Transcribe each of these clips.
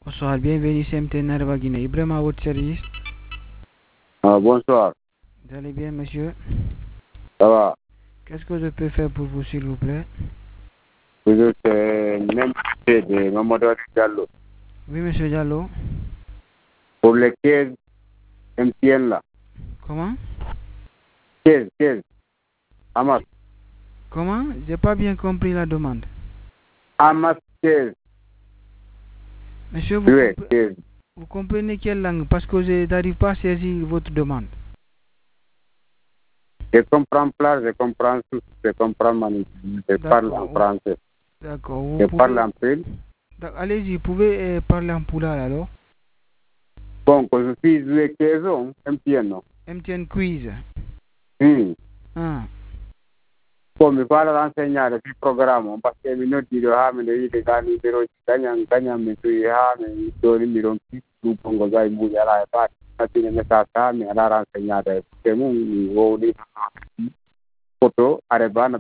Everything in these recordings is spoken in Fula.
Bonsoir, bienvenue CMT Narva Guinée. Ibrahima à votre service. Bonsoir. Vous allez bien, monsieur? Ça va. Qu'est-ce que je peux faire pour vous, s'il vous plaît? Vous êtes même de Mamadou Diallo. Oui, monsieur Diallo. Pour les 15 MTN là. Comment? 15. Amas. Comment? J'ai pas bien compris la demande. Amas 15. Monsieur, Oui, 15. vous comprenez quelle langue? Parce que je n'arrive pas à saisir votre demande. Je comprends pas, je comprends tout, je comprends Mani. Je parle en français. D'accord. Je parle en peu. Allez-y, vous pouvez parler en poulard alors? Bon, que je suis joué 15 ans, MTN non? MTN Quiz. Ah. Bon, je parle renseigner le programme, parce que je ne dis pas que je suis gagné, mais je suis tout Congo, je suis là, je suis là, mais je renseigner c'est mon photo, Arebana,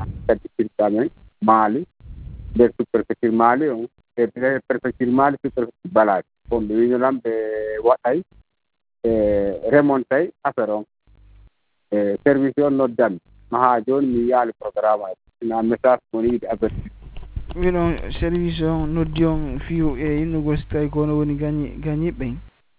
Mali, de superficie Mali, et superficie Mali, superficie Balade. Bon, nous avons des remonter affaire service no dan ma jon mi yali programme na message mo ni averti Oui, non, service no dion fiu e inugo stay ko no woni gagni ben.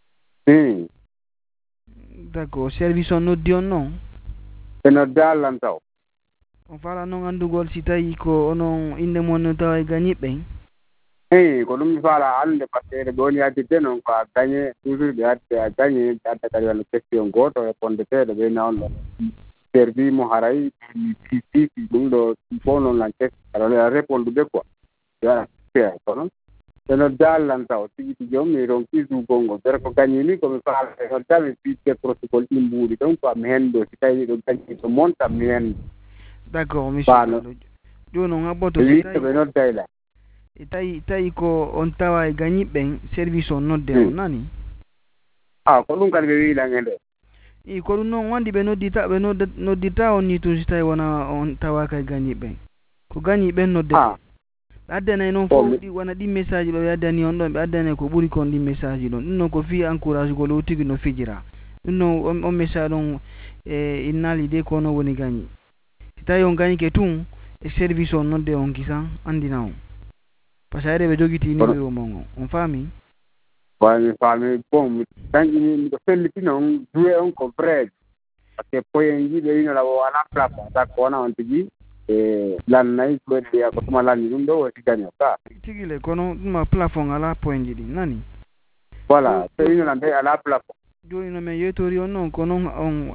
D'accord, service no dion non. no dalan taw On fala non andugol si tawi ko onon inde mon no tawa gagni ben. ko dum fala ande parce do ni adi non ko gagné toujours de adi gagné adi kali wala question goto e ponde tede be na on servi mo haray fi dum do bono la test ala répondre de quoi ya c'est non no dalan taw tigi jom mi ron ki du gongo der ko gagné ni ko mi fala ko tawi fi te protocole imbudi donc ko mendo si tawi do gagné to monta men. D'accord, monsieur. Jono ngaboto si tawi tawi ko on tawa e gagni ben service on nodde on nani. Ko ɗum kadi ɓe wiila ngende ko ɗum noon wandi ɓe noddita on ni tun si tawi wona on tawaka e gagni ɓen ko gagni ɓen noddete ɓe addanay noon fof wona ɗin message ɓe addani on ɗon ɓe addanay ko ɓuri kon ɗin message ɗon ɗum noon ko fi encourage gol o tigi no fijira ɗum noon on message ɗon e naali de kono woni gagni si tawi on gagnike tun e service on nodde on kisan andina on par ce que ɓe jogiti numéro mon on faami mi faami bon mi dañƴini miɗo felliti noon joué on ko vrai par ce que poyen jiɓe winola o ala plafond tak ko wona on tigi e lannayyi ɓeɗɗiya ko tuma lanni ɗum ɗo woti gagne o ka tigi le kono ɗuma plafond ala point ji ɗi nani voilà so winola nde ala plafond joni no min yeytori on noon ko noon on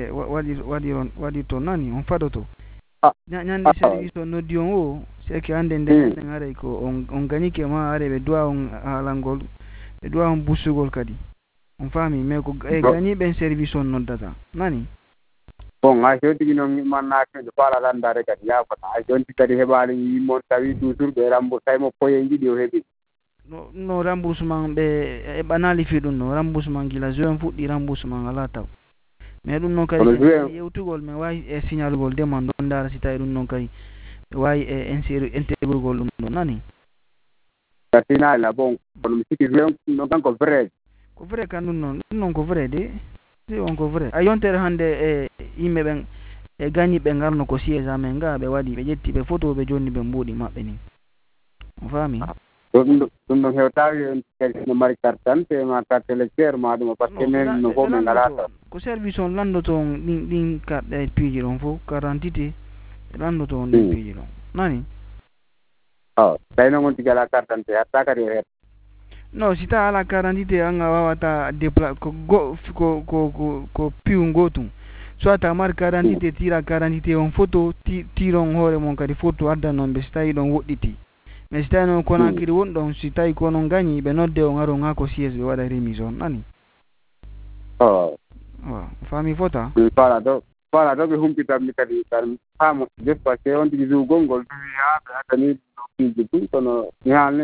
waɗi to nani on faɗoto ñande service o noddi on o seke hande nden aray ko on gagnike ma are ɓe duwa on haalangol ɓe duwa on bussugol kadi on faami mais ko gañiɓen service on noddata nani bon hay so tigi noon mannaki faala landare kadi yafata hay jonti kadi heɓani yimmon tawi toujours ɓe tawi mo poyen jiɗi o heeɓi no remboursement ɓe ɓanali fi ɗum no remboursement gila juin fuɗɗi remboursement ala taw mais ɗum noon kadi yewtugol min wawi e signalugol demande ɗon dara si tawi ɗum noon kadi ɓe wawi e intégrugol ɗum ɗo nani sinala bon ko ɗum siki juin ɗon kan ko vrai kan ɗum noon ko vrai de si on ko vrai a yontere hande e yimɓe ɓen e gagni ɓe garno ko siége amen ga ɓe waɗi ɓe ƴetti ɓe photo ɓe jonni ɓe mbuuɗi maɓɓe ni on faami ɗum ɗon hewtawi no mari carte d'identité ma carte électeur ma ɗum par ce que men no fof min ngala tan ko service on landoto on ɗin carte piiji ɗon fof carte d'identité landoto on ɗin piiji ɗon nani tawi noon on tigi ala carte d'identité hatta kadi o heeɓa non si tawi ala carte d'identité an a wawata déplace ko piiw gotum soit a mari carte d'identité tira carte d'identité on photo tiron hoore mon kadi photo addan noon ɓe si tawi ɗon woɗɗiti mais si tawi noon Conakry woni ɗon si tawi ko noon gagni ɓe nodde on aro ga ko siége ɓe waɗa remise on nani faami fota fala ɗo ɓe humpitanmi kadi tan haamo just par ce que on tigi jougol ngol duwi ha ɓe addani ɗo piiji ɗum kono mi haalni